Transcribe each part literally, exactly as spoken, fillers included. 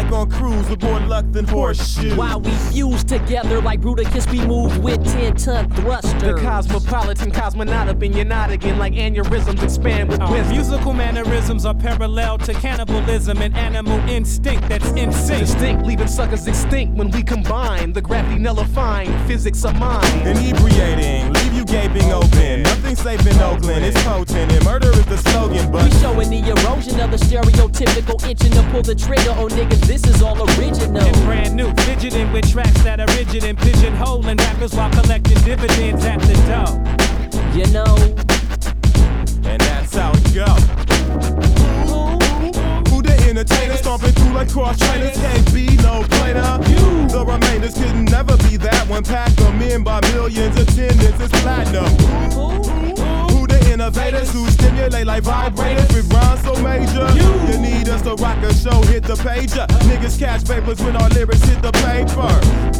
like on cruise with more luck than horseshoes. While we fuse together like Bruticus, we move with ten-ton thrusters. The cosmopolitan cosmonaut up in your noggin like aneurysms expand with Our wisdom. musical mannerisms are parallel to cannibalism and animal instinct that's in sync. Distinct, leaving suckers extinct when we combine the gravity nullifying physics of mind. Inebriating, leave you gaping open. Nothing safe in Oakland, it's potent, and murder is the slogan, but We showing the erosion of the stereotypical itching to pull the trigger on niggas. This is all original. And brand new, fidgeting with tracks that are rigid and pigeonholing rappers while collecting dividends at the dough. You know, and that's how it go. Who the entertainer stomping through like cross trainers? Can't be no plainer. You, the remainders could never be that one. Pack them in by millions, attendance is platinum. Who the innovators who stimulate like vibrators with rhymes so major? You need us to rock a show, hit the pager. Niggas catch papers when our lyrics hit the paper.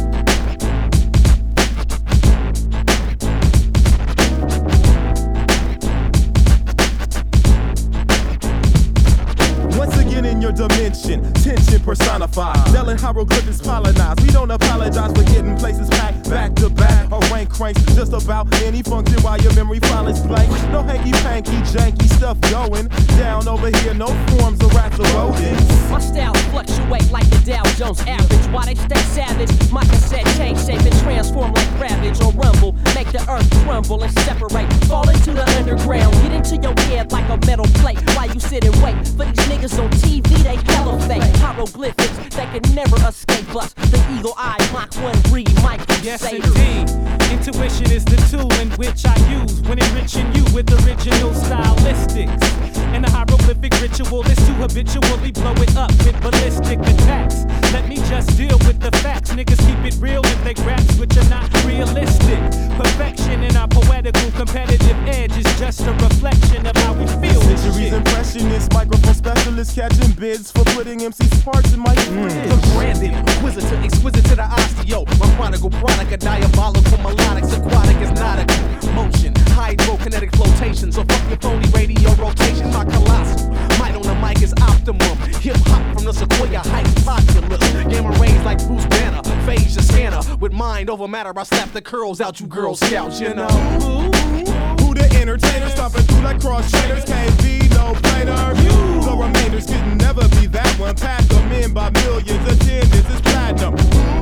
In your dimension, tension personified. Selling hieroglyphics colonized. We don't apologize for getting places packed back to back. Or rank cranks just about any function while your memory file is blank. No hanky panky janky stuff going down over here. No forms of rats or rodents. my styles fluctuate like the Dow Jones average. While they stay savage, my cassette change shape and transform like Ravage or Rumble. Make the earth crumble and separate. Fall into the underground. Get into your head like a metal plate. While you sit and wait for these niggas on T V, they hella fake. Hieroglyphics that can never escape us. The eagle eye, Mach one read, Mike Yes, Sater. indeed. Intuition is the tool in which I use when enriching you with original stylistics. And the hieroglyphic ritual is to habitually blow it up with ballistic attacks. Let me just deal with the facts. Niggas keep it real if they raps which are not realistic. Perfection in our poetical competitive edge is just a reflection of how we feel. Centuries impressionist, microphone specialist, catching bids for putting M C's parts in my mm. The branded, exquisite, exquisite to the osteo. My prodigal product, a diabolical melodics, aquatic is nautical. Motion, hydrokinetic flotation. So fuck your phony radio rotation. My colossal, might on the mic is optimum. Hip hop from the Sequoia Heights populace. Gamma rays like Bruce Banner, phase your scanner. With mind over matter, I slap the curls out you Girl Scouts, you know. Who the entertainers stomping through like cross trainers? Can't be no plainer. The remainders could never be that one. Pack them in by millions, attendance is platinum.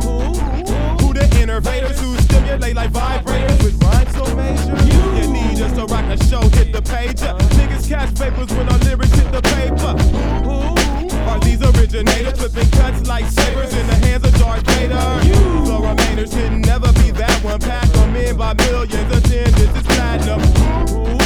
Who the innovators who stimulate like vibrators with rhymes so major? You need us to rock a show, hit the pager. Niggas catch papers when our lyrics hit the paper. Are these originators flipping cuts like sabers in the hands of Darth Vader? The remainders could never be that one. Pack them in by millions, attendance is platinum.